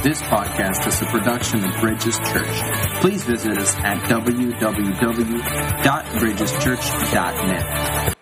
This podcast is a production of Bridges Church. Please visit us at www.bridgeschurch.net.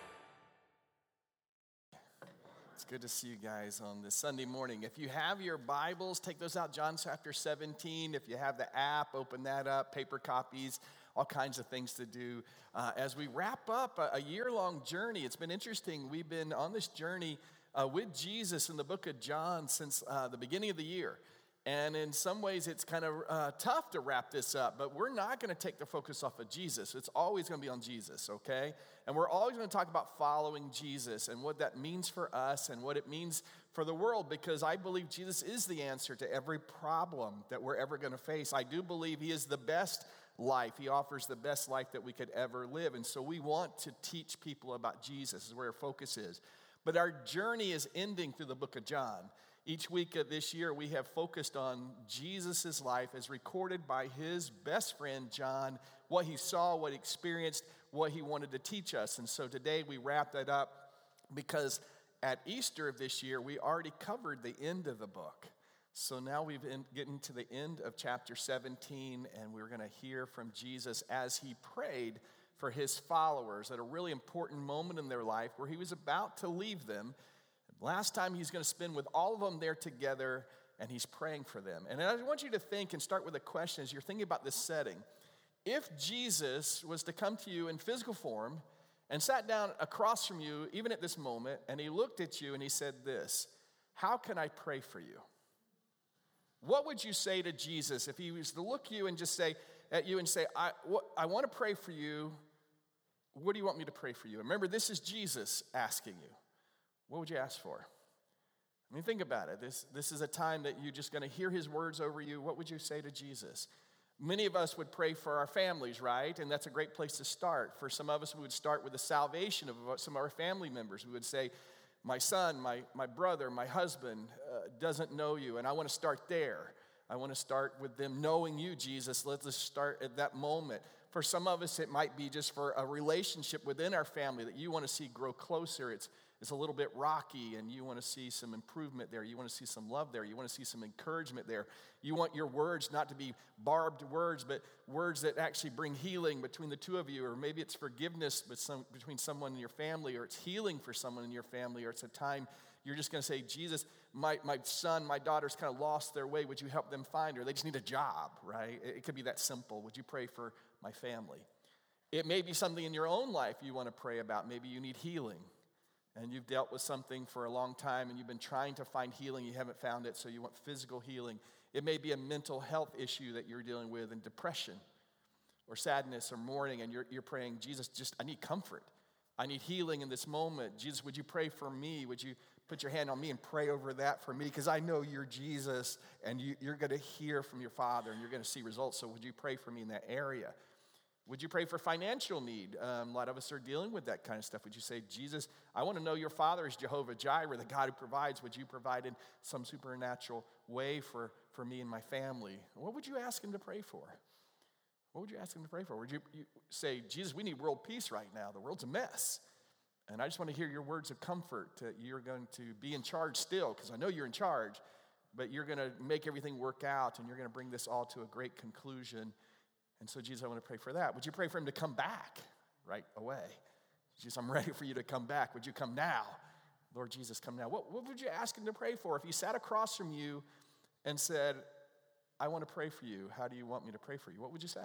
It's good to see you guys on this Sunday morning. If you have your Bibles, take those out, John chapter 17. If you have the app, open that up, paper copies, all kinds of things to do. As we wrap up a year-long journey, it's been interesting. We've been on this journey with Jesus in the book of John since the beginning of the year. And in some ways, it's kind of tough to wrap this up, but we're not going to take the focus off of Jesus. It's always going to be on Jesus, okay? And we're always going to talk about following Jesus and what that means for us and what it means for the world, because I believe Jesus is the answer to every problem that we're ever going to face. I do believe he is the best life. He offers the best life that we could ever live. And so we want to teach people about Jesus, is where our focus is. But our journey is ending through the book of John. Each week of this year, we have focused on Jesus' life as recorded by his best friend, John, what he saw, what he experienced, what he wanted to teach us. And so today we wrap that up because at Easter of this year, we already covered the end of the book. So now we've getting to the end of chapter 17, and we're going to hear from Jesus as he prayed for his followers at a really important moment in their life where he was about to leave them. Last time he's going to spend with all of them there together, and he's praying for them. And I want you to think and start with a question as you're thinking about this setting. If Jesus was to come to you in physical form and sat down across from you, even at this moment, and he looked at you and he said this, "How can I pray for you?" What would you say to Jesus if he was to look you and just say at you and say, I want to pray for you. What do you want me to pray for you? Remember, this is Jesus asking you. What would you ask for? I mean, think about it. This is a time that you're just going to hear his words over you. What would you say to Jesus? Many of us would pray for our families, right? And that's a great place to start. For some of us, we would start with the salvation of some of our family members. We would say, my son, my brother, my husband doesn't know you, and I want to start there. I want to start with them knowing you, Jesus. Let's just start at that moment. For some of us, it might be just for a relationship within our family that you want to see grow closer. It's a little bit rocky, and you want to see some improvement there. You want to see some love there. You want to see some encouragement there. You want your words not to be barbed words, but words that actually bring healing between the two of you, or maybe it's forgiveness between someone in your family, or it's healing for someone in your family, or it's a time you're just going to say, Jesus, my son, my daughter's kind of lost their way. Would you help them find her? They just need a job, right? It could be that simple. Would you pray for my family? It may be something in your own life you want to pray about. Maybe you need healing. And you've dealt with something for a long time, and you've been trying to find healing. You haven't found it, so you want physical healing. It may be a mental health issue that you're dealing with, and depression or sadness or mourning, and you're praying, Jesus, I need comfort. I need healing in this moment. Jesus, would you pray for me? Would you put your hand on me and pray over that for me? Because I know you're Jesus, and you're going to hear from your Father, and you're going to see results. So would you pray for me in that area? Would you pray for financial need? A lot of us are dealing with that kind of stuff. Would you say, Jesus, I want to know your Father is Jehovah Jireh, the God who provides. Would you provide in some supernatural way for me and my family? What would you ask him to pray for? What would you ask him to pray for? Would you say, Jesus, we need world peace right now. The world's a mess. And I just want to hear your words of comfort that you're going to be in charge still, because I know you're in charge, but you're going to make everything work out, and you're going to bring this all to a great conclusion. And so, Jesus, I want to pray for that. Would you pray for him to come back right away? Jesus, I'm ready for you to come back. Would you come now? Lord Jesus, come now. What would you ask him to pray for? If he sat across from you and said, I want to pray for you. How do you want me to pray for you? What would you say?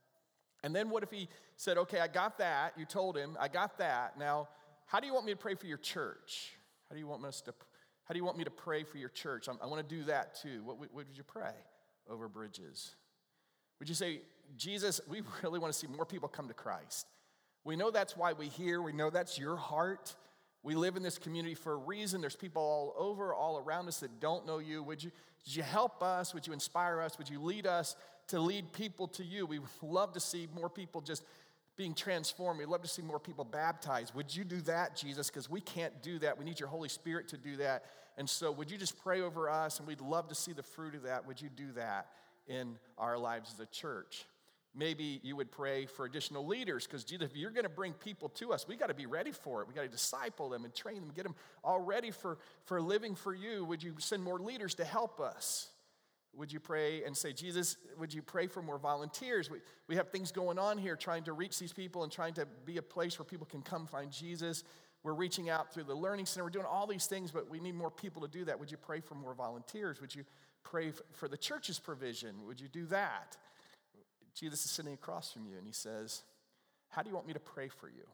And then what if he said, okay, I got that. You told him, I got that. Now, how do you want me to pray for your church? How do you want me to pray for your church? I want to do that too. What would you pray over Bridges? Would you say, Jesus, we really want to see more people come to Christ. We know that's why we're here. We know that's your heart. We live in this community for a reason. There's people all around us that don't know you. Would you help us? Would you inspire us? Would you lead us to lead people to you? We would love to see more people just being transformed. We'd love to see more people baptized. Would you do that, Jesus? Because we can't do that. We need your Holy Spirit to do that. And so would you just pray over us? And we'd love to see the fruit of that. Would you do that in our lives as a church? Maybe you would pray for additional leaders, because Jesus, if you're going to bring people to us, we got to be ready for it. We got to disciple them and train them, get them all ready for living for you. Would you send more leaders to help us? Would you pray and say, Jesus, would you pray for more volunteers? We have things going on here trying to reach these people and trying to be a place where people can come find Jesus. We're reaching out through the Learning Center. We're doing all these things, but we need more people to do that. Would you pray for more volunteers? Would you pray for the church's provision? Would you do that? Jesus is sitting across from you, and he says, how do you want me to pray for you?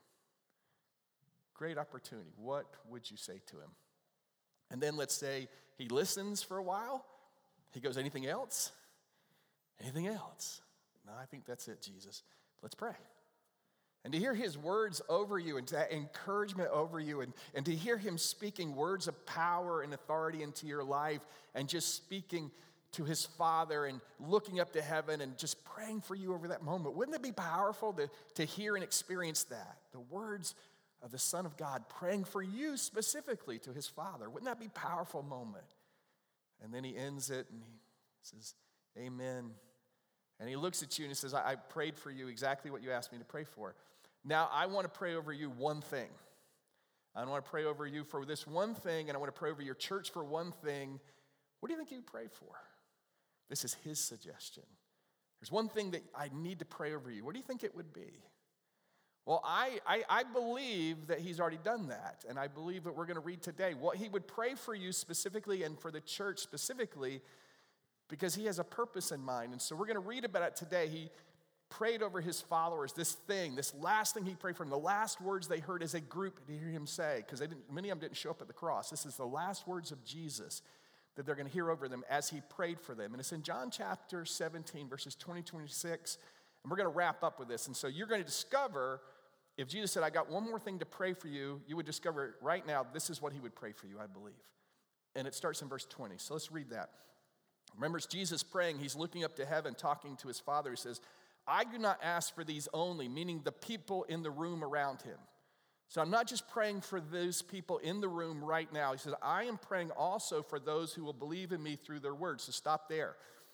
Great opportunity. What would you say to him? And then let's say he listens for a while. He goes, anything else? Anything else? No, I think that's it, Jesus. Let's pray. And to hear his words over you and to encouragement over you and to hear him speaking words of power and authority into your life and just speaking to his Father and looking up to heaven and just praying for you over that moment. Wouldn't it be powerful to hear and experience that? The words of the Son of God praying for you specifically to his Father. Wouldn't that be a powerful moment? And then he ends it and he says, amen. And he looks at you and he says, I prayed for you exactly what you asked me to pray for. Now, I want to pray over you one thing. I want to pray over you for this one thing, and I want to pray over your church for one thing. What do you think you would pray for? This is his suggestion. There's one thing that I need to pray over you. What do you think it would be? Well, I believe that he's already done that, and I believe that we're going to read today what he would pray for you specifically and for the church specifically, because he has a purpose in mind. And so we're going to read about it today. He prayed over his followers, this last thing he prayed for them, the last words they heard as a group to hear him say, because many of them didn't show up at the cross. This is the last words of Jesus that they're going to hear over them as he prayed for them. And it's in John chapter 17, verses 20, 26, and we're going to wrap up with this. And so you're going to discover, if Jesus said, I got one more thing to pray for you, you would discover right now, this is what he would pray for you, I believe. And it starts in verse 20. So let's read that. Remember, it's Jesus praying. He's looking up to heaven, talking to his Father. He says, I do not ask for these only, meaning the people in the room around him. So I'm not just praying for those people in the room right now. He says, I am praying also for those who will believe in me through their words. So stop there.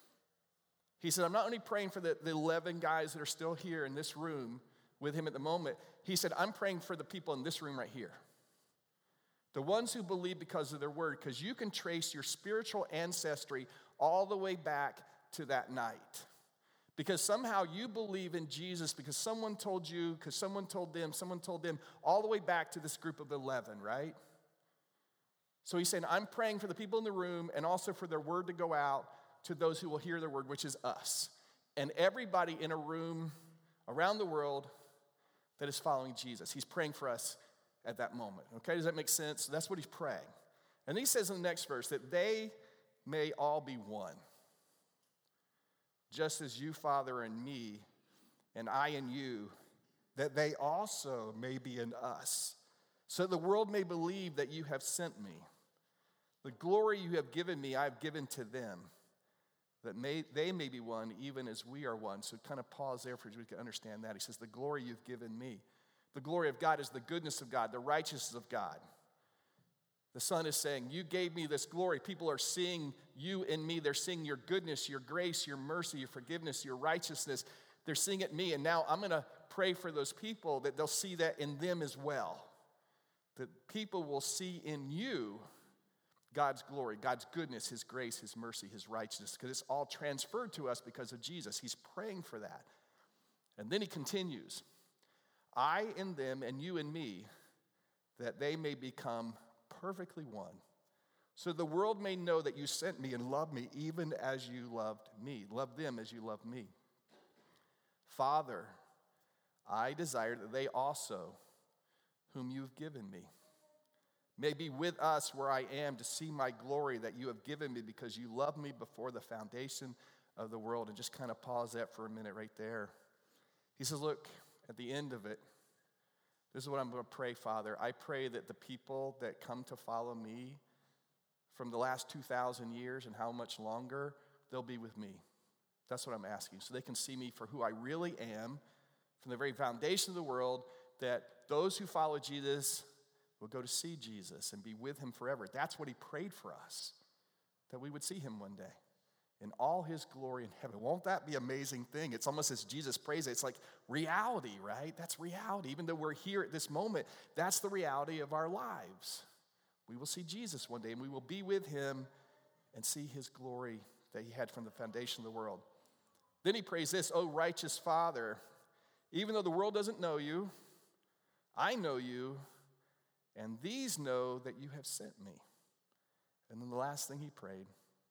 He said, I'm not only praying for the 11 guys that are still here in this room with him at the moment. He said, I'm praying for the people in this room right here. The ones who believe because of their word, because you can trace your spiritual ancestry all the way back to that night. Because somehow you believe in Jesus because someone told you, because someone told them, all the way back to this group of 11, right? So he's saying, I'm praying for the people in the room and also for their word to go out to those who will hear their word, which is us. And everybody in a room around the world that is following Jesus. He's praying for us at that moment. Okay, does that make sense? So that's what he's praying. And he says in the next verse that they may all be one. Just as you, Father, and me, and I and you, that they also may be in us, so the world may believe that you have sent me. The glory you have given me, I have given to them, that they may be one, even as we are one. So kind of pause there for you to understand that. He says, the glory you've given me. The glory of God is the goodness of God, the righteousness of God. The Son is saying, you gave me this glory. People are seeing you in me. They're seeing your goodness, your grace, your mercy, your forgiveness, your righteousness. They're seeing it in me. And now I'm going to pray for those people that they'll see that in them as well. That people will see in you God's glory, God's goodness, his grace, his mercy, his righteousness. Because it's all transferred to us because of Jesus. He's praying for that. And then he continues, I in them and you in me, that they may become perfectly one, so the world may know that you sent me and loved me even as you loved me. Love them as you love me. Father, I desire that they also, whom you've given me, may be with us where I am to see my glory that you have given me because you loved me before the foundation of the world. And just kind of pause that for a minute right there. He says, look, at the end of it, this is what I'm going to pray, Father. I pray that the people that come to follow me from the last 2,000 years and how much longer, they'll be with me. That's what I'm asking. So they can see me for who I really am from the very foundation of the world, that those who follow Jesus will go to see Jesus and be with him forever. That's what he prayed for us, that we would see him one day in all his glory in heaven. Won't that be an amazing thing? It's almost as Jesus prays it. It's like reality, right? That's reality. Even though we're here at this moment, that's the reality of our lives. We will see Jesus one day, and we will be with him and see his glory that he had from the foundation of the world. Then he prays this, "O righteous Father, even though the world doesn't know you, I know you, and these know that you have sent me." And then the last thing he prayed,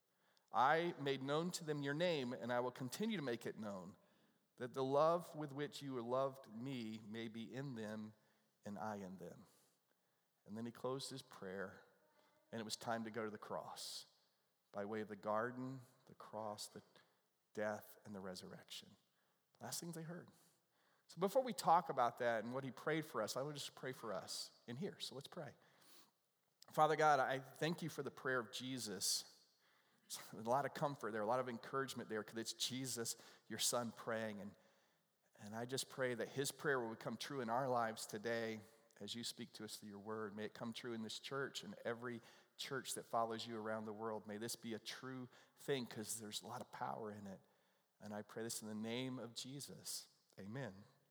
"I made known to them your name, and I will continue to make it known, that the love with which you loved me may be in them and I in them." And then he closed his prayer, and it was time to go to the cross by way of the garden, the cross, the death, and the resurrection. Last things they heard. So before we talk about that and what he prayed for us, I would just pray for us in here. So let's pray. Father God, I thank you for the prayer of Jesus. There's a lot of comfort there, a lot of encouragement there, because it's Jesus, your son, praying. And I just pray that his prayer will come true in our lives today as you speak to us through your word. May it come true in this church and every church that follows you around the world. May this be a true thing, because there's a lot of power in it. And I pray this in the name of Jesus. Amen.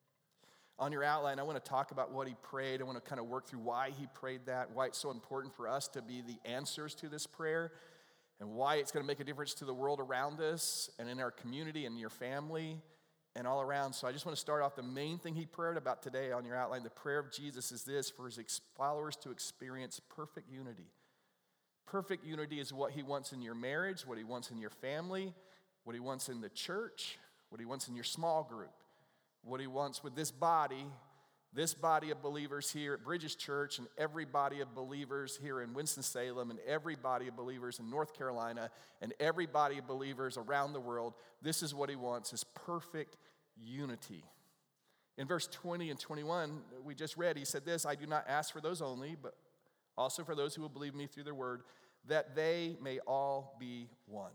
On your outline, I want to talk about what he prayed. I want to kind of work through why he prayed that, why it's so important for us to be the answers to this prayer, and why it's going to make a difference to the world around us and in our community and your family and all around. So I just want to start off the main thing he prayed about today on your outline. The prayer of Jesus is this: for his followers to experience perfect unity. Perfect unity is what he wants in your marriage, what he wants in your family, what he wants in the church, what he wants in your small group, what he wants with this body of believers here at Bridges Church, and every body of believers here in Winston-Salem, and every body of believers in North Carolina, and every body of believers around the world. This is what he wants, is perfect unity. In verse 20 and 21, we just read, he said this: "I do not ask for those only, but also for those who will believe me through their word, that they may all be one."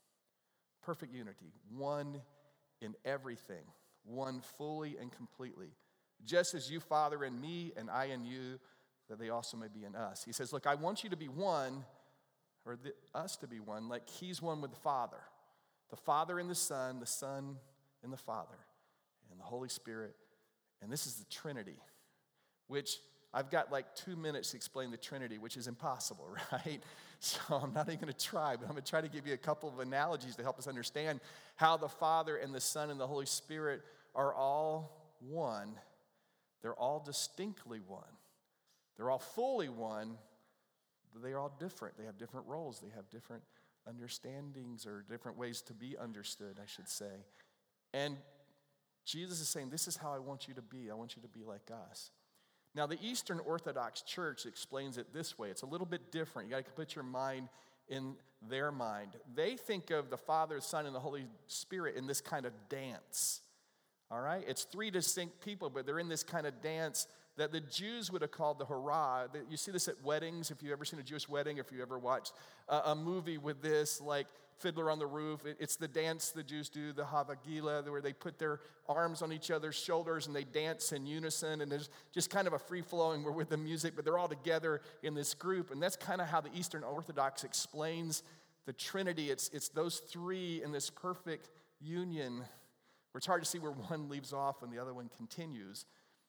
Perfect unity, one in everything, one fully and completely. "Just as you, Father, in me, and I in you, that they also may be in us." He says, look, I want you to be one, or us to be one, like he's one with the Father and the Son and the Father, and the Holy Spirit. And this is the Trinity, which I've got like 2 minutes to explain the Trinity, which is impossible, right? So I'm not even going to try, but I'm going to try to give you a couple of analogies to help us understand how the Father and the Son and the Holy Spirit are all one. They're all distinctly one. They're all fully one, but they are all different. They have different roles. They have different understandings, or different ways to be understood, I should say. And Jesus is saying, this is how I want you to be. I want you to be like us. Now, the Eastern Orthodox Church explains it this way. It's a little bit different. You got to put your mind in their mind. They think of the Father, Son, and the Holy Spirit in this kind of dance. All right? It's three distinct people, but they're in this kind of dance that the Jews would have called the Hurrah. You see this at weddings, if you've ever seen a Jewish wedding, if you ever watched a movie with this, like Fiddler on the Roof. It's the dance the Jews do, the Havagila, where they put their arms on each other's shoulders and they dance in unison, and there's just kind of a free-flowing, we're with the music, but they're all together in this group. And that's kind of how the Eastern Orthodox explains the Trinity. It's those three in this perfect union, where it's hard to see where one leaves off and the other one continues.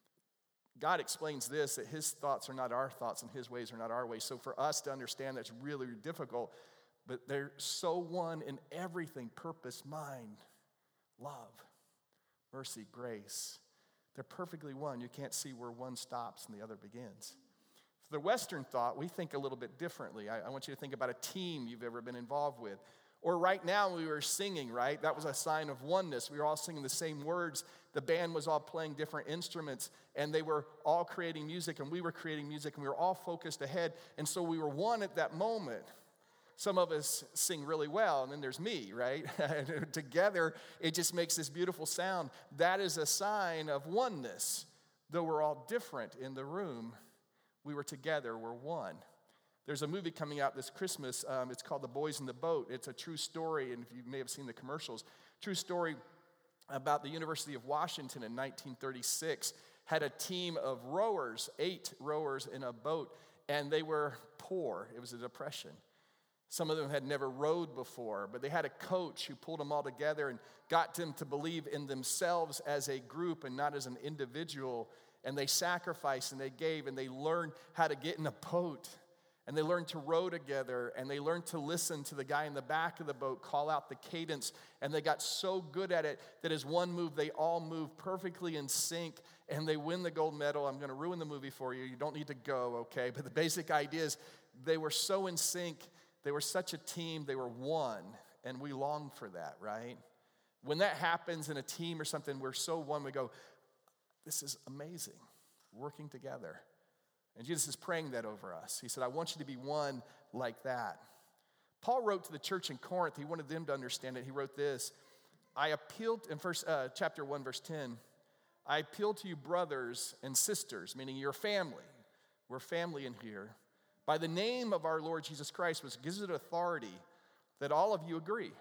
God explains this, that his thoughts are not our thoughts and his ways are not our ways. So for us to understand, that's really difficult. But they're so one in everything: purpose, mind, love, mercy, grace. They're perfectly one. You can't see where one stops and the other begins. For the Western thought, we think a little bit differently. I want you to think about a team you've ever been involved with. Or right now we were singing, right? That was a sign of oneness. We were all singing the same words. The band was all playing different instruments, and they were all creating music, and we were creating music, and we were all focused ahead. And so we were one at that moment. Some of us sing really well, and then there's me, right? Together, it just makes this beautiful sound. That is a sign of oneness. Though we're all different in the room, we were together, we're one. There's a movie coming out this Christmas. It's called The Boys in the Boat. It's a true story, and if you may have seen the commercials, true story about the University of Washington in 1936. Had a team of rowers, 8 rowers in a boat, and they were poor. It was a depression. Some of them had never rowed before, but they had a coach who pulled them all together and got them to believe in themselves as a group and not as an individual. And they sacrificed and they gave and they learned how to get in a boat. and they learned to row together, and they learned to listen to the guy in the back of the boat call out the cadence, and they got so good at it that as one move, they all moved perfectly in sync, and they win the gold medal. I'm going to ruin the movie for you. You don't need to go, okay? But the basic idea is they were so in sync. They were such a team. They were one, and we long for that, right? When that happens in a team or something, we're so one, we go, this is amazing, working together. And Jesus is praying that over us. He said, I want you to be one like that. Paul wrote to the church in Corinth. He wanted them to understand it. He wrote this, I appealed, in chapter 1, verse 10, I appeal to you brothers and sisters, meaning your family. We're family in here. By the name of our Lord Jesus Christ, which gives it authority, that all of you agree.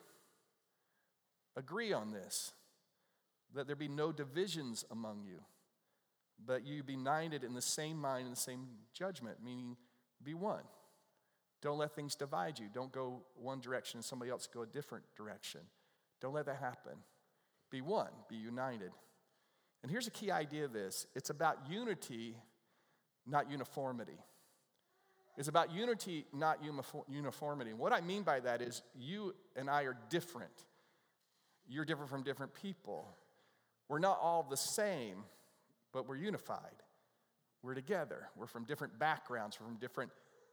Agree on this, that there be no divisions among you, but you be united in the same mind and the same judgment, meaning be one. Don't let things divide you. Don't go one direction and somebody else go a different direction. Don't let that happen. Be one, be united. And here's a key idea of this. It's about unity, not uniformity. It's about unity, not uniformity. And what I mean by that is you and I are different. You're different from different people. We're not all the same, but we're unified. We're together. We're from different backgrounds. We're from different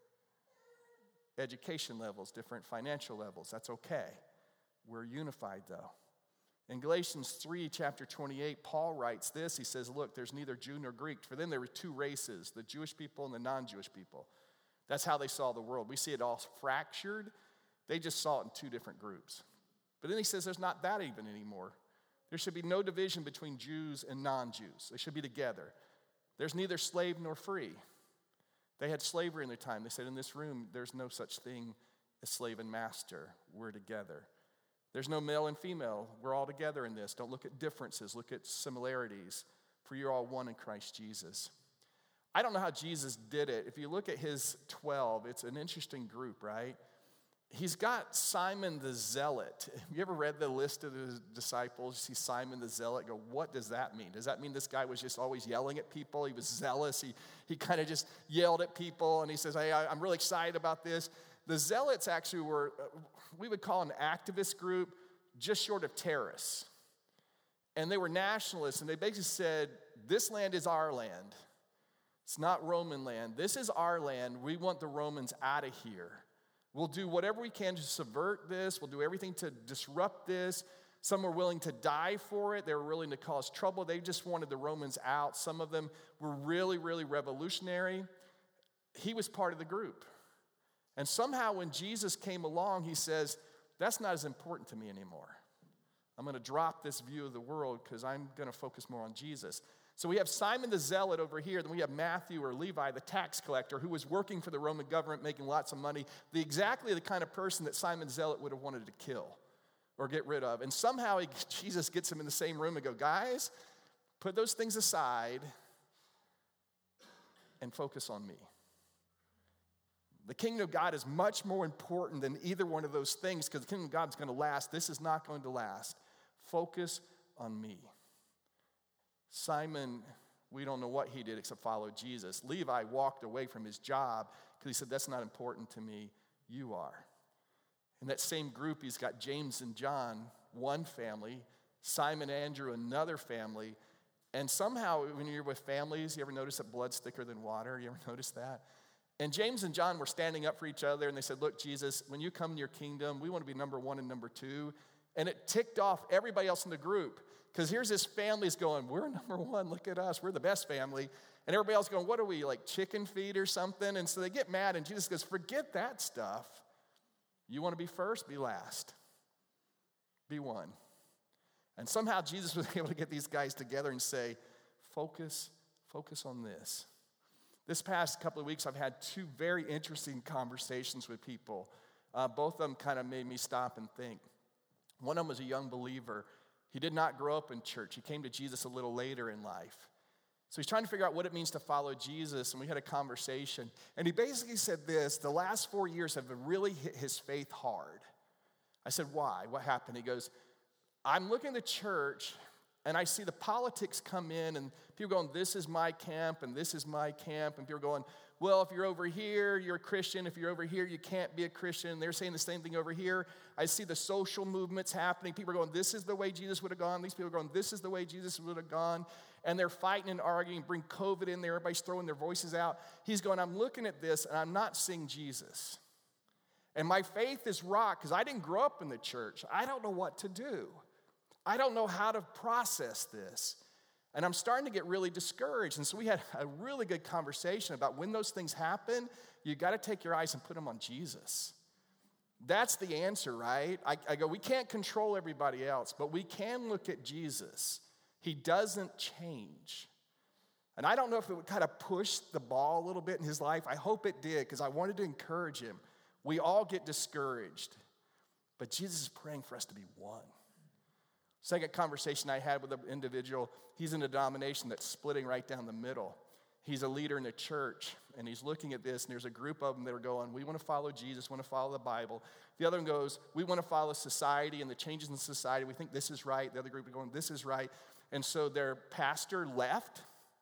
education levels, different financial levels. That's okay. We're unified, though. In Galatians 3, chapter 28, Paul writes this. He says, look, there's neither Jew nor Greek. For them, there were two races, the Jewish people and the non-Jewish people. That's how they saw the world. We see it all fractured. They just saw it in two different groups. But then he says there's not that even anymore. There should be no division between Jews and non-Jews. They should be together. There's neither slave nor free. They had slavery in their time. They said in this room, there's no such thing as slave and master. We're together. There's no male and female. We're all together in this. Don't look at differences. Look at similarities. For you're all one in Christ Jesus. I don't know how Jesus did it. If you look at his 12, it's an interesting group, right? He's got Simon the Zealot. Have you ever read the list of the disciples? You see Simon the Zealot, go, what does that mean? Does that mean this guy was just always yelling at people? He was zealous. He kind of just yelled at people, and he says, hey, I'm really excited about this. The Zealots actually were, we would call an activist group just short of terrorists. And they were nationalists, and they basically said, this land is our land. It's not Roman land. This is our land. We want the Romans out of here. We'll do whatever we can to subvert this. We'll do everything to disrupt this. Some were willing to die for it. They were willing to cause trouble. They just wanted the Romans out. Some of them were really, really revolutionary. He was part of the group. And somehow when Jesus came along, he says, that's not as important to me anymore. I'm going to drop this view of the world because I'm going to focus more on Jesus. So we have Simon the Zealot over here, then we have Matthew or Levi, the tax collector, who was working for the Roman government, making lots of money, exactly the kind of person that Simon the Zealot would have wanted to kill or get rid of. And somehow Jesus gets him in the same room and go, guys, put those things aside and focus on me. The kingdom of God is much more important than either one of those things because the kingdom of God is going to last. This is not going to last. Focus on me. Simon, we don't know what he did except follow Jesus. Levi walked away from his job because he said, that's not important to me. You are. In that same group, he's got James and John, one family, Simon and Andrew, another family. And somehow, when you're with families, you ever notice that blood's thicker than water? You ever notice that? And James and John were standing up for each other, and they said, look, Jesus, when you come to your kingdom, we want to be number one and number two. And it ticked off everybody else in the group. Because here's this family's going, we're number one, look at us, we're the best family. And everybody else going, what are we, like chicken feed or something? And so they get mad, and Jesus goes, forget that stuff. You want to be first, be last. Be one. And somehow Jesus was able to get these guys together and say, focus on this. This past couple of weeks, I've had two very interesting conversations with people. Both of them kind of made me stop and think. One of them was a young believer. He did not grow up in church. He came to Jesus a little later in life. So he's trying to figure out what it means to follow Jesus, and we had a conversation. And he basically said this, the last 4 years have really hit his faith hard. I said, why? What happened? He goes, I'm looking at the church, and I see the politics come in, and people going, this is my camp, and this is my camp, and people going, well, if you're over here, you're a Christian. If you're over here, you can't be a Christian. They're saying the same thing over here. I see the social movements happening. People are going, this is the way Jesus would have gone. These people are going, this is the way Jesus would have gone. And they're fighting and arguing, bring COVID in there. Everybody's throwing their voices out. He's going, I'm looking at this, and I'm not seeing Jesus. And my faith is rocked because I didn't grow up in the church. I don't know what to do. I don't know how to process this. And I'm starting to get really discouraged. And so we had a really good conversation about when those things happen, you got to take your eyes and put them on Jesus. That's the answer, right? I go, we can't control everybody else, but we can look at Jesus. He doesn't change. And I don't know if it would kind of push the ball a little bit in his life. I hope it did, because I wanted to encourage him. We all get discouraged, but Jesus is praying for us to be one. Second conversation I had with an individual, he's in a denomination that's splitting right down the middle. He's a leader in a church, and he's looking at this, and there's a group of them that are going, we want to follow Jesus, want to follow the Bible. The other one goes, we want to follow society and the changes in society. We think this is right. The other group are going, this is right. And so their pastor left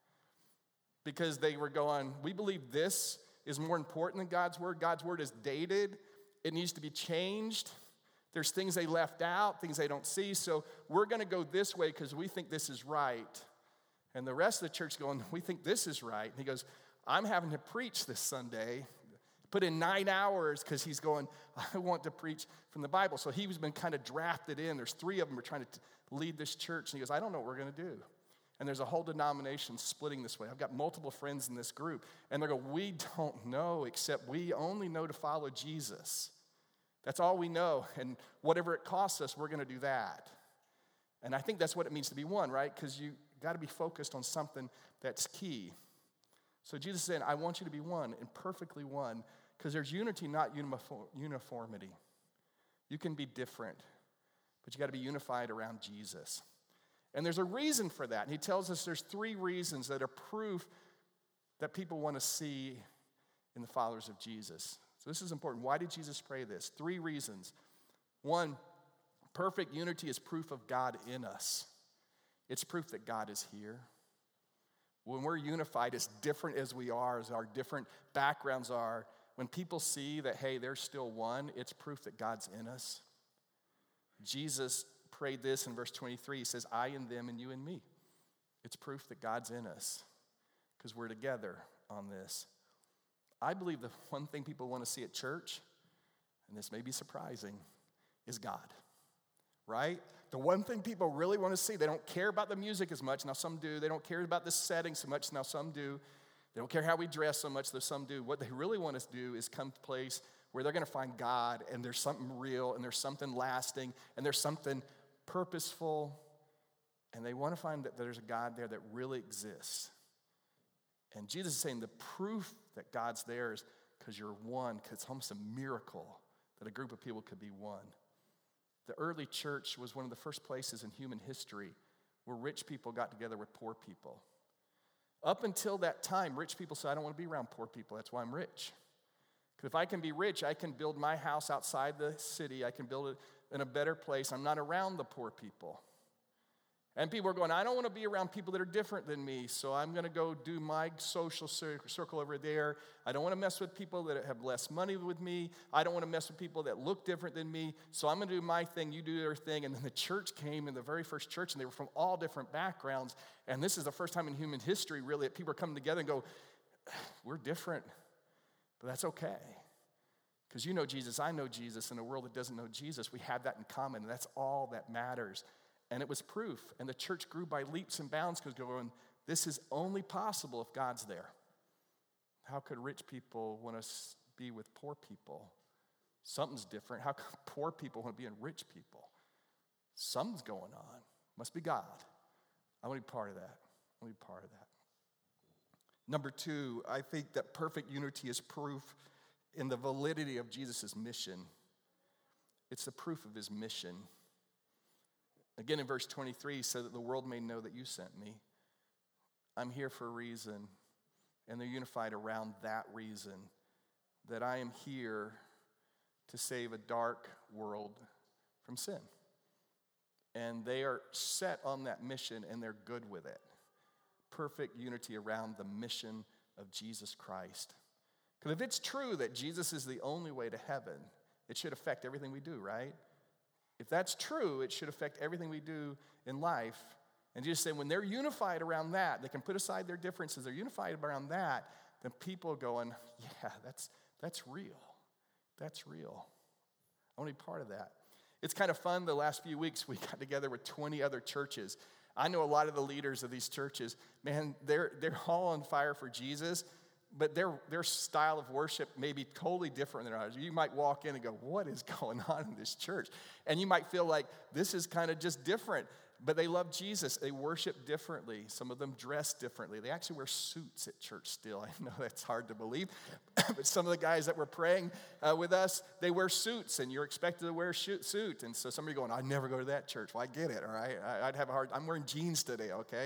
because they were going, we believe this is more important than God's word. God's word is dated. It needs to be changed. There's things they left out, things they don't see, so we're going to go this way because we think this is right. And the rest of the church going, we think this is right. And he goes, I'm having to preach this Sunday. Put in 9 hours because he's going, I want to preach from the Bible. So he's been kind of drafted in. There's 3 of them who are trying to lead this church. And he goes, I don't know what we're going to do. And there's a whole denomination splitting this way. I've got multiple friends in this group. And they're going, we don't know, except we only know to follow Jesus. That's all we know, and whatever it costs us, we're going to do that. And I think that's what it means to be one, right? Because you got to be focused on something that's key. So Jesus is saying, I want you to be one, and perfectly one, because there's unity, not uniformity. You can be different, but you got to be unified around Jesus. And there's a reason for that. And he tells us there's 3 reasons that are proof that people want to see in the followers of Jesus. So this is important. Why did Jesus pray this? 3 reasons. 1, perfect unity is proof of God in us. It's proof that God is here. When we're unified, as different as we are, as our different backgrounds are, when people see that, hey, there's still one, it's proof that God's in us. Jesus prayed this in verse 23. He says, I in them and you in me. It's proof that God's in us because we're together on this. I believe the one thing people want to see at church, and this may be surprising, is God, right? The one thing people really want to see, they don't care about the music as much, now some do. They don't care about the setting so much, now some do. They don't care how we dress so much, though some do. What they really want us to do is come to a place where they're going to find God, and there's something real, and there's something lasting, and there's something purposeful, and they want to find that there's a God there that really exists. And Jesus is saying the proof that God's there is because you're one, because it's almost a miracle that a group of people could be one. The early church was one of the first places in human history where rich people got together with poor people. Up until that time, rich people said, I don't want to be around poor people. That's why I'm rich. Because if I can be rich, I can build my house outside the city. I can build it in a better place. I'm not around the poor people. And people are going, I don't want to be around people that are different than me, so I'm going to go do my social circle over there. I don't want to mess with people that have less money with me. I don't want to mess with people that look different than me, so I'm going to do my thing, you do your thing. And then the church came, in the very first church, and they were from all different backgrounds. And this is the first time in human history, really, that people are coming together and go, we're different, but that's okay. Because you know Jesus, I know Jesus. In a world that doesn't know Jesus, we have that in common, and that's all that matters. And it was proof. And the church grew by leaps and bounds because going, this is only possible if God's there. How could rich people want to be with poor people? Something's different. How come poor people want to be in rich people? Something's going on. Must be God. I want to be part of that. I want to be part of that. Number 2, I think that perfect unity is proof in the validity of Jesus' mission. It's the proof of his mission. Again, in verse 23, he said that the world may know that you sent me. I'm here for a reason, and they're unified around that reason, that I am here to save a dark world from sin. And they are set on that mission, and they're good with it. Perfect unity around the mission of Jesus Christ. Because if it's true that Jesus is the only way to heaven, it should affect everything we do, right? If that's true, it should affect everything we do in life. And Jesus said when they're unified around that, they can put aside their differences, they're unified around that, then people are going, yeah, that's real. That's real. I want to be part of that. It's kind of fun. The last few weeks, we got together with 20 other churches. I know a lot of the leaders of these churches. Man, they're all on fire for Jesus, but their style of worship may be totally different than ours. You might walk in and go, what is going on in this church? And you might feel like this is kind of just different. But they love Jesus. They worship differently. Some of them dress differently. They actually wear suits at church still. I know that's hard to believe. But some of the guys that were praying with us, they wear suits, and you're expected to wear a suit. And so somebody going, I never go to that church. Well, I get it, all right? I'd have a hard, I'm wearing jeans today, okay?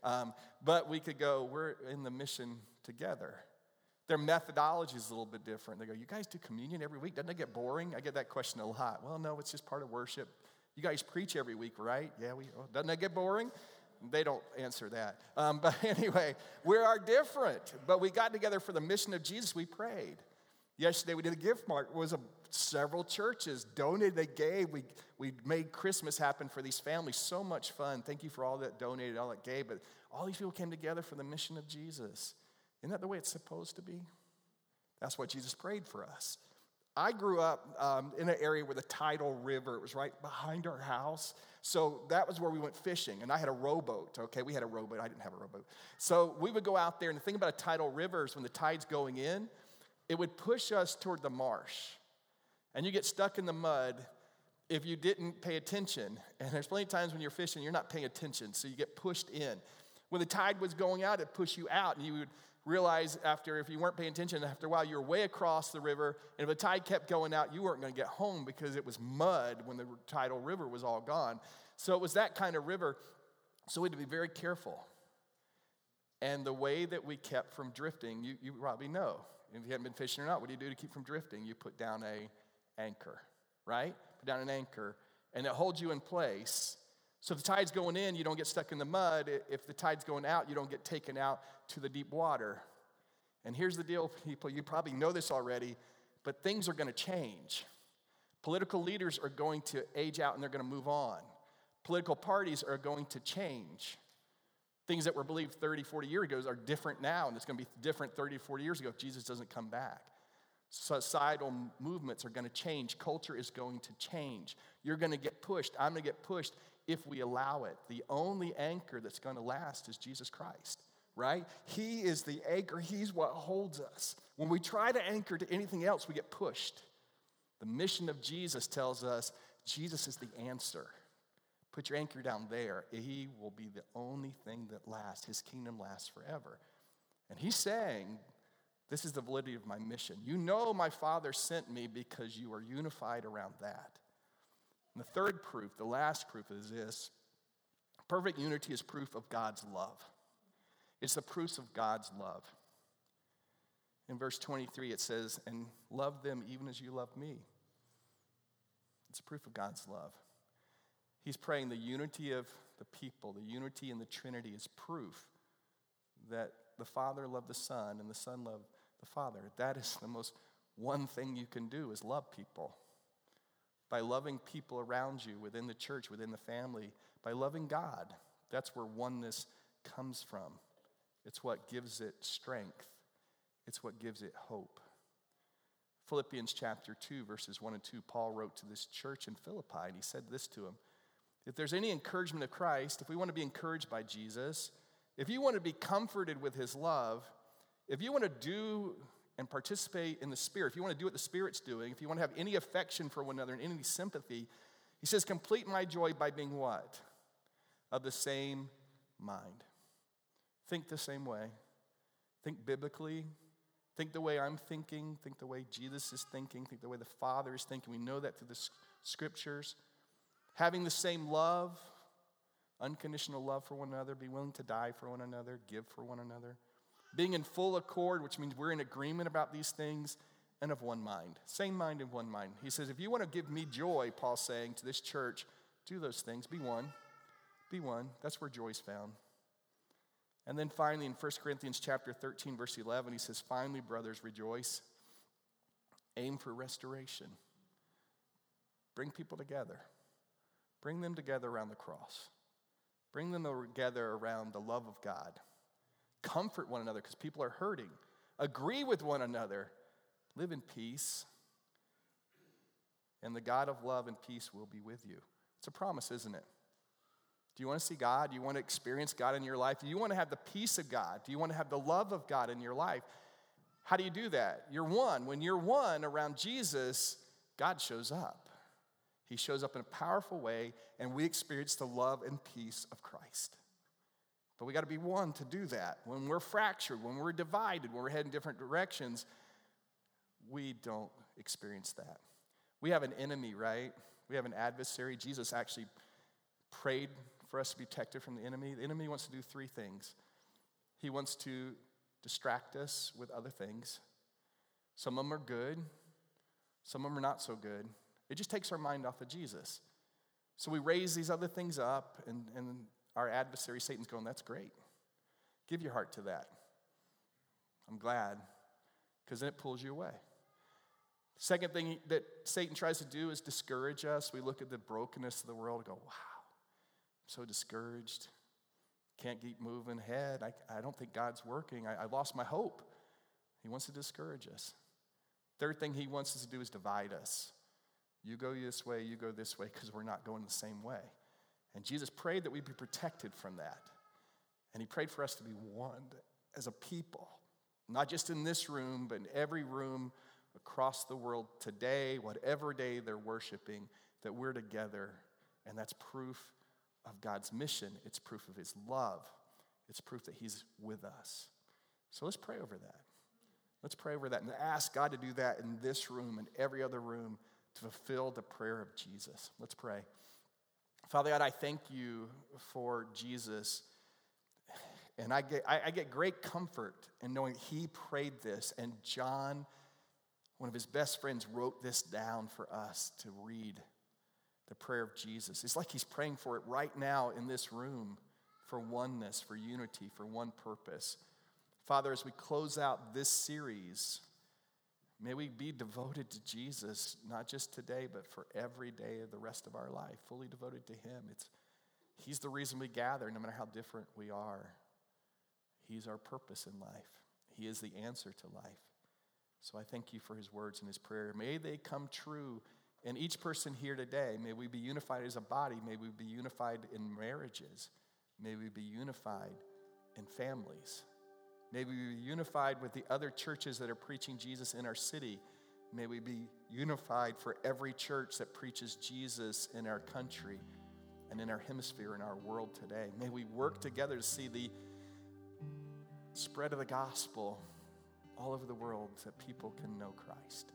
But we could go, we're in the mission together. Their methodology is a little bit different. They go, you guys do communion every week? Doesn't it get boring? I get that question a lot. Well, no, it's just part of worship. You guys preach every week, right? Yeah, doesn't that get boring? They don't answer that. But anyway, we are different. But we got together for the mission of Jesus. We prayed. Yesterday we did a gift mark. It was several churches donated. They gave. We made Christmas happen for these families. So much fun. Thank you for all that donated, all that gave. But all these people came together for the mission of Jesus. Isn't that the way it's supposed to be? That's what Jesus prayed for us. I grew up in an area where the Tidal River, it was right behind our house. So that was where we went fishing. And I had a rowboat, okay? We had a rowboat. I didn't have a rowboat. So we would go out there. And the thing about a tidal river is when the tide's going in, it would push us toward the marsh. And you get stuck in the mud if you didn't pay attention. And there's plenty of times when you're fishing, you're not paying attention. So you get pushed in. When the tide was going out, it pushed you out. And you would realize if you weren't paying attention, after a while, you were way across the river, and if the tide kept going out, you weren't going to get home because it was mud when the tidal river was all gone. So it was that kind of river, so we had to be very careful. And the way that we kept from drifting, you probably know. If you haven't been fishing or not, what do you do to keep from drifting? You put down an anchor, right? Put down an anchor, and it holds you in place. So if the tide's going in, you don't get stuck in the mud. If the tide's going out, you don't get taken out to the deep water. And here's the deal, people. You probably know this already, but things are going to change. Political leaders are going to age out and they're going to move on. Political parties are going to change. Things that were believed 30, 40 years ago are different now, and it's going to be different 30, 40 years ago if Jesus doesn't come back. Societal movements are going to change. Culture is going to change. You're going to get pushed. I'm going to get pushed if we allow it. The only anchor that's going to last is Jesus Christ, right? He is the anchor. He's what holds us. When we try to anchor to anything else, we get pushed. The mission of Jesus tells us Jesus is the answer. Put your anchor down there. He will be the only thing that lasts. His kingdom lasts forever. And he's saying, this is the validity of my mission. You know my Father sent me because you are unified around that. And the third proof, the last proof is this. Perfect unity is proof of God's love. It's the proofs of God's love. In verse 23 it says, and love them even as you love me. It's proof of God's love. He's praying the unity of the people, the unity in the Trinity is proof that the Father loved the Son and the Son loved the Father. That is the most one thing you can do is love people. By loving people around you, within the church, within the family, by loving God. That's where oneness comes from. It's what gives it strength. It's what gives it hope. Philippians chapter 2, verses 1 and 2, Paul wrote to this church in Philippi, and he said this to them. If there's any encouragement of Christ, if we want to be encouraged by Jesus, if you want to be comforted with his love, if you want to do and participate in the Spirit, if you want to do what the Spirit's doing, if you want to have any affection for one another and any sympathy, he says, complete my joy by being what? Of the same mind. Think the same way. Think biblically. Think the way I'm thinking. Think the way Jesus is thinking. Think the way the Father is thinking. We know that through the Scriptures. Having the same love, unconditional love for one another, be willing to die for one another, give for one another. Being in full accord, which means we're in agreement about these things, and of one mind. Same mind and one mind. He says, if you want to give me joy, Paul's saying to this church, do those things. Be one. Be one. That's where joy's found. And then finally in 1 Corinthians chapter 13, verse 11, he says, finally, brothers, rejoice. Aim for restoration. Bring people together. Bring them together around the cross. Bring them together around the love of God. Comfort one another because people are hurting. Agree with one another. Live in peace. And the God of love and peace will be with you. It's a promise, isn't it? Do you want to see God? Do you want to experience God in your life? Do you want to have the peace of God? Do you want to have the love of God in your life? How do you do that? You're one. When you're one around Jesus, God shows up. He shows up in a powerful way, and we experience the love and peace of Christ. But we got to be one to do that. When we're fractured, when we're divided, when we're heading different directions, we don't experience that. We have an enemy, right? We have an adversary. Jesus actually prayed for us to be protected from the enemy. The enemy wants to do three things. He wants to distract us with other things. Some of them are good. Some of them are not so good. It just takes our mind off of Jesus. So we raise these other things up, and our adversary, Satan's going, that's great. Give your heart to that. I'm glad, because then it pulls you away. Second thing that Satan tries to do is discourage us. We look at the brokenness of the world and go, wow, I'm so discouraged. Can't keep moving ahead. I don't think God's working. I lost my hope. He wants to discourage us. Third thing he wants us to do is divide us. You go this way, you go this way, because we're not going the same way. And Jesus prayed that we'd be protected from that. And he prayed for us to be one as a people, not just in this room, but in every room across the world today, whatever day they're worshiping, that we're together. And that's proof of God's mission. It's proof of his love. It's proof that he's with us. So let's pray over that. Let's pray over that and ask God to do that in this room and every other room to fulfill the prayer of Jesus. Let's pray. Father God, I thank you for Jesus. And I get great comfort in knowing he prayed this, and John, one of his best friends, wrote this down for us to read, the prayer of Jesus. It's like he's praying for it right now in this room, for oneness, for unity, for one purpose. Father, as we close out this series, may we be devoted to Jesus, not just today, but for every day of the rest of our life, fully devoted to him. He's the reason we gather, no matter how different we are. He's our purpose in life. He is the answer to life. So I thank you for his words and his prayer. May they come true in each person here today. May we be unified as a body. May we be unified in marriages. May we be unified in families. May we be unified with the other churches that are preaching Jesus in our city. May we be unified for every church that preaches Jesus in our country and in our hemisphere, in our world today. May we work together to see the spread of the gospel all over the world so that people can know Christ.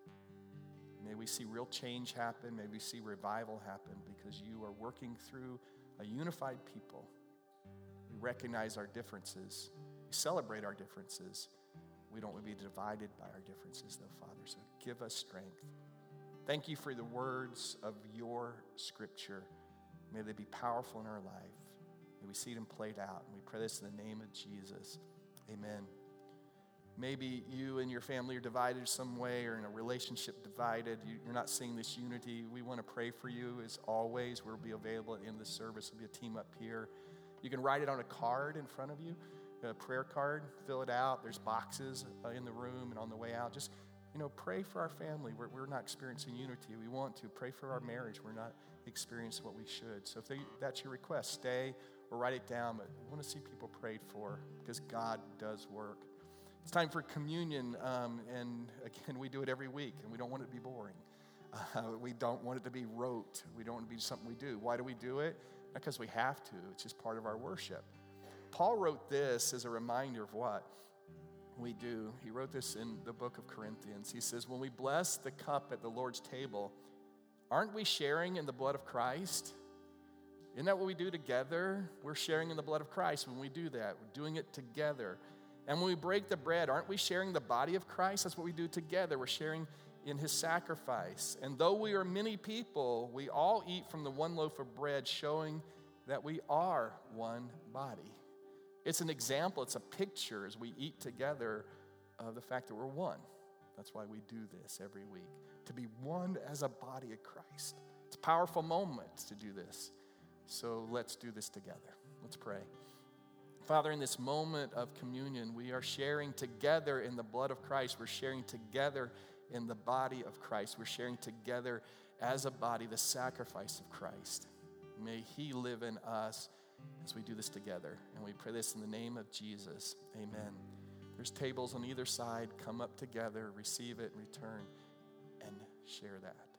May we see real change happen. May we see revival happen because you are working through a unified people. We recognize our differences. We celebrate our differences. We don't want to be divided by our differences, though, Father. So give us strength. Thank you for the words of your scripture. May they be powerful in our life. May we see them played out. And we pray this in the name of Jesus. Amen. Maybe you and your family are divided some way or in a relationship divided. You're not seeing this unity. We want to pray for you as always. We'll be available at the end of the service. There'll be a team up here. You can write it on a card in front of you, a prayer card. Fill it out. There's boxes in the room and on the way out. Just, pray for our family. We're not experiencing unity. We want to. Pray for our marriage. We're not experiencing what we should. So if that's your request, stay or write it down. But we want to see people prayed for because God does work. It's time for communion, and again, we do it every week, and we don't want it to be boring. We don't want it to be rote. We don't want it to be something we do. Why do we do it? Not because we have to. It's just part of our worship. Paul wrote this as a reminder of what we do. He wrote this in the book of Corinthians. He says, when we bless the cup at the Lord's table, aren't we sharing in the blood of Christ? Isn't that what we do together? We're sharing in the blood of Christ when we do that. We're doing it together. And when we break the bread, aren't we sharing the body of Christ? That's what we do together. We're sharing in his sacrifice. And though we are many people, we all eat from the one loaf of bread, showing that we are one body. It's an example, it's a picture as we eat together of the fact that we're one. That's why we do this every week, to be one as a body of Christ. It's a powerful moment to do this. So let's do this together. Let's pray. Father, in this moment of communion, we are sharing together in the blood of Christ. We're sharing together in the body of Christ. We're sharing together as a body the sacrifice of Christ. May he live in us as we do this together. And we pray this in the name of Jesus. Amen. There's tables on either side. Come up together, receive it, return, and share that.